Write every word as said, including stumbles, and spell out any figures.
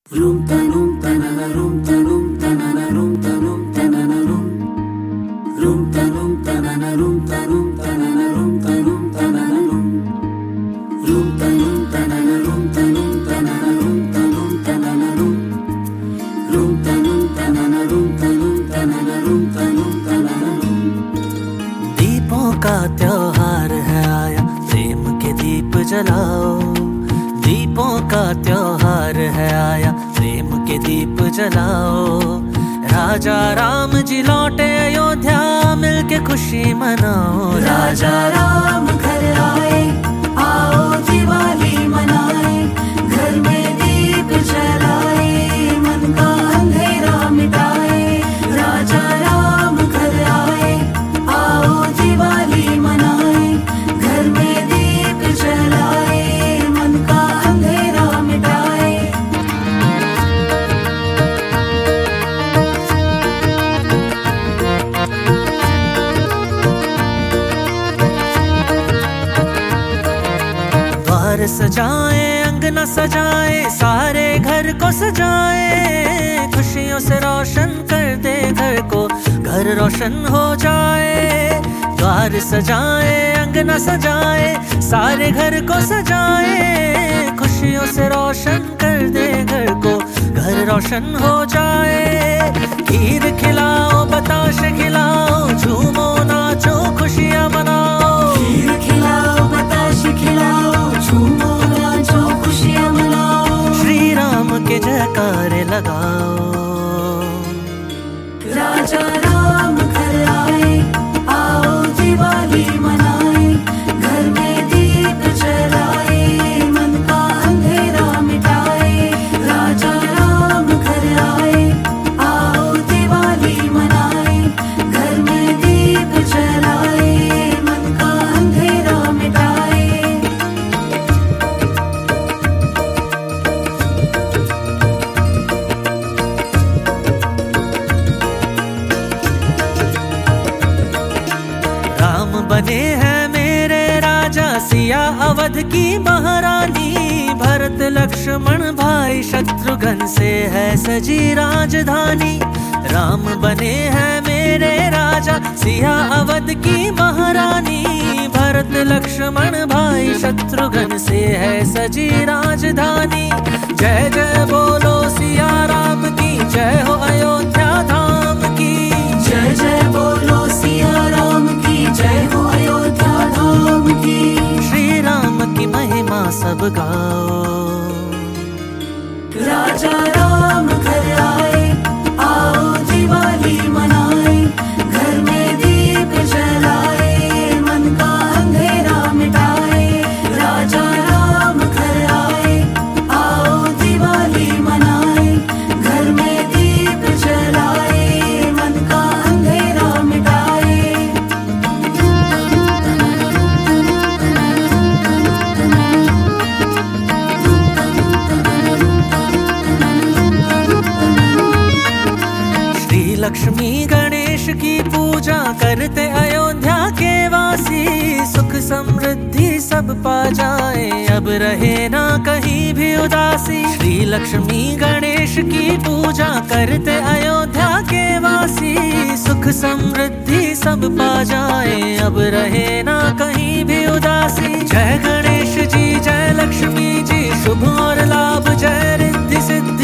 Rum tanum tanana rum tanum tanana rum tanum tanana rum rum tanum tanana rum tanum tanana rum tanum tanana rum rum tanum tanana rum tanum tanana rum tanum tanana rum rum tanum tanana rum tanum tanana rum tanum tanana rum। दीपों का त्योहार है आया, प्रेम के दीप जलाओ। दीपों का त्योहार है आया, प्रेम के दीप जलाओ। राजा राम जी लौटे अयोध्या, मिलके खुशी मनाओ। राजा राम घर आए, आओ दिवाली मनाए। घर में दीप जलाए, मन का अंधेरा मिटाए। राजा राम घर आए, आओ दिवाली मनाए। घर में दीप जलाए, मन का अंधेरा मिटाए। द्वार सजाए, अंगना सजाए, सारे घर को सजाए। खुशियों से रोशन कर दे घर को, घर रोशन हो जाए। द्वार सजाए, अंगना सजाए, सारे घर को सजाए। खुशियों से रोशन कर दे घर को, घर रोशन हो जाए। खीर खिलाओ, बताशे खिलाओ, झूमो नाचो, खुशियाँ मनाओ। खीर खिलाओ, बताशे खिलाओ, झूमो नाचो, खुशियाँ मनाओ। श्री राम के जयकारे लगाओ। राजा राम घर आए, आओ दिवाली मनाए। घर में दीप जलाए, मन का अंधेरा मिटाए। राजा राम घर आए, आओ दिवाली मनाए। घर में दीप जलाए, मन का अंधेरा मिटाए। राम बने हैं मेरे राजा, सिया अवध की महारानी। भरत लक्ष्मण भाई शत्रुघ्न से है सजी राजधानी। राम बने हैं मेरे राजा, सिया अवध की महारानी। भरत लक्ष्मण भाई शत्रुघ्न से है सजी राजधानी। जय जय बोलो सिया राम की, जय हो अयोध्या धाम की। जय जय बोलो सिया राम की, जय हो अयोध्या धाम की। श्री राम की महिमा सब गाओ। राजा राम घर आए, आओ दिवाली मनाए। घर में दीप जलाए, मन का अंधेरा मिटाए। राजा राम घर आए, आओ दिवाली मनाए। घर में दीप जलाए, मन का अंधेरा मिटाए। श्री लक्ष्मी गणेश की पूजा करते अयोध्या के वासी। सुख समृद्धि सब पा जाए, अब रहे ना कहीं भी उदासी। श्री लक्ष्मी गणेश की पूजा करते अयोध्या के वासी। सुख समृद्धि सब पा जाए, अब रहे ना कहीं भी उदासी। जय गणेश जी, जय लक्ष्मी जी, शुभ और लाभ, जय रिद्धि सिद्धि।